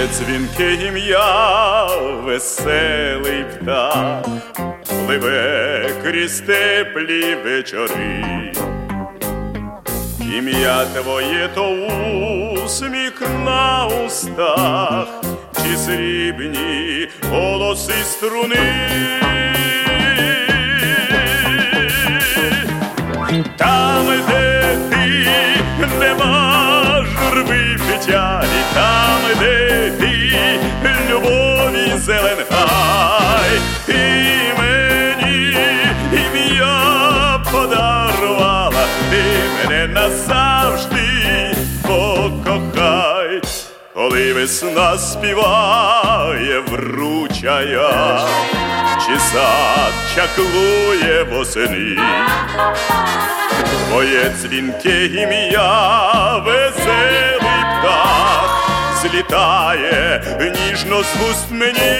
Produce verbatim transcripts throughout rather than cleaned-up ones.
Твоє дзвінке ім'я, веселий птах, пливе крізь теплі вечори. Ім'я твоє то усміх на устах, чи срібні голоси струни. Там, де ти, нема журби печалі, там, де ти, любові зелен гай. Ти мені ім'я подарувала, ти мене назавжди покохай. Коли весна співає вручая, чи сад чаклує восени, твоє дзвінке ім'я, веселий птах, злітає ніжно з вуст мені.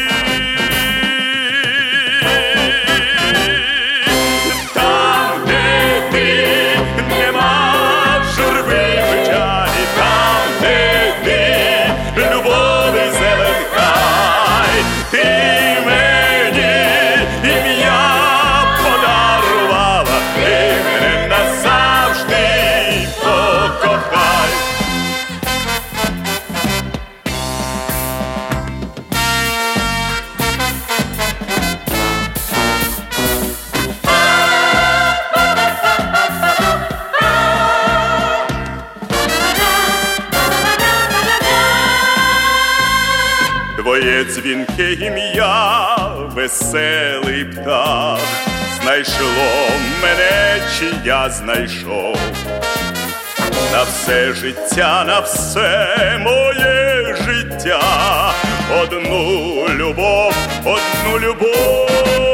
Там, де ти, нема журби печалі, там, де ти, любові зелен гай. Ти мені ім'я подарувала, ти мене назавжди покохай. Твоє дзвінке ім'я, веселий птах, знайшло мене, чи я знайшов. На все життя, на все моє життя, одну любов, одну любов.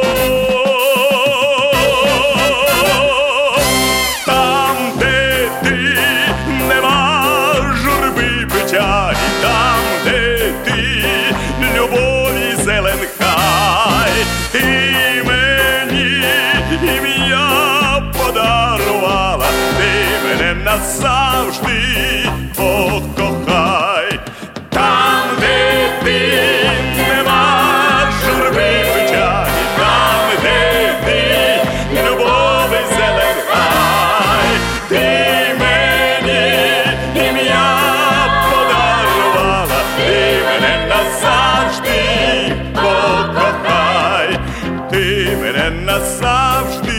Там, де ти, нема журби печалі, там, де ти, любові зелен хай. Ти мені ім'я подарувала, ти мене назавжди покохай. Там, де ти, нема журби печалі, там, де ти, любові зелен хай. Ти мені ім'я подарувала, ти мене назавжди покохай. Ти мене назавжди